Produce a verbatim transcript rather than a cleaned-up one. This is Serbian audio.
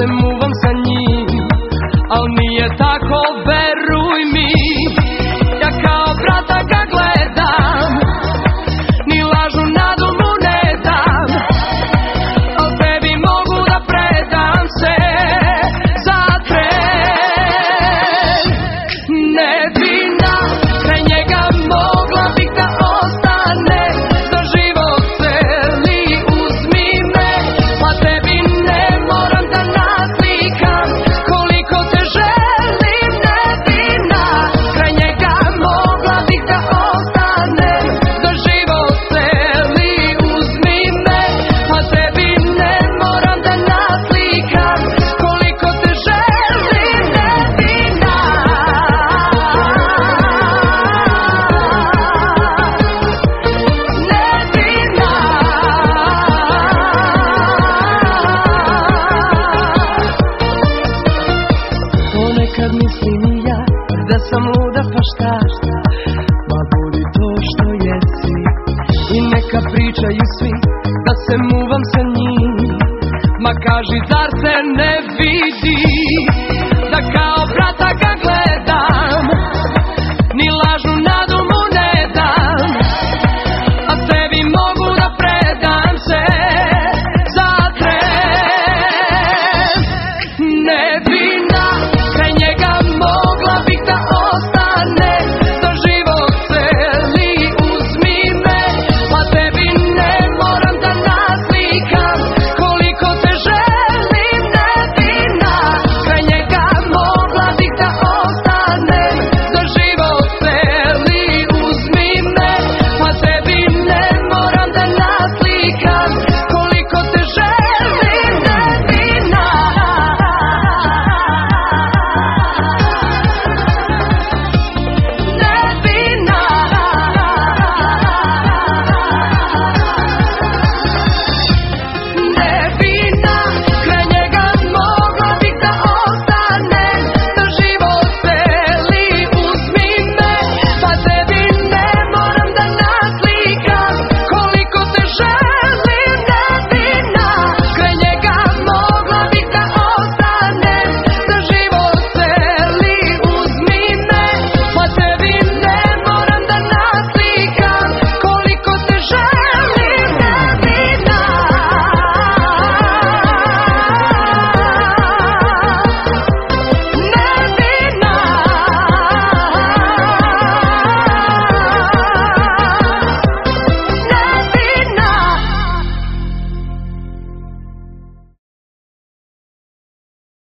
se muvam sa njim, al nije tako, veruj mi. Ja kao brata ga gledam, ni lažnu nadu mu ne dam, al tebi mogu da predam se za tren. Nevina, kraj njega mogla bih da ostane za život celi, uzmi me, pa tebi ne moram da naslikam koliko te želim. Nevina, kraj njega mogla bih da ostane za život celi, uzmi me, pa tebi ne moram da naslikam koliko te želim. Nevina, Nevina. Ponekad mislim i ja da sam lud